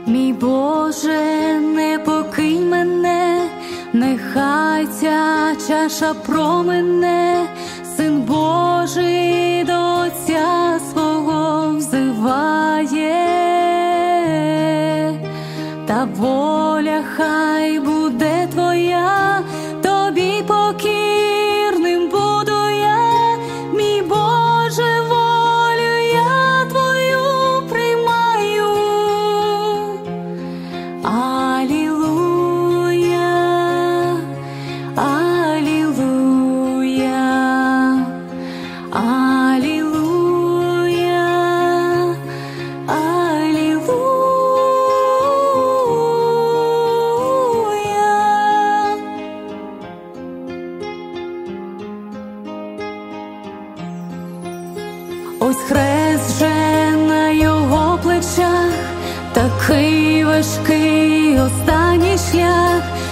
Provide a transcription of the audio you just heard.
Мій Боже, не покинь мене, нехай ця чаша промине. Син Божий до Отця свого взиває, та воля хай буде Твоя, Тобі покірним буду я. Мій Боже, волю я Твою приймаю. Алілуя, алілуя, алілуя, алілуя. Ось хрест вже на його плечах, такий важкий останній шлях.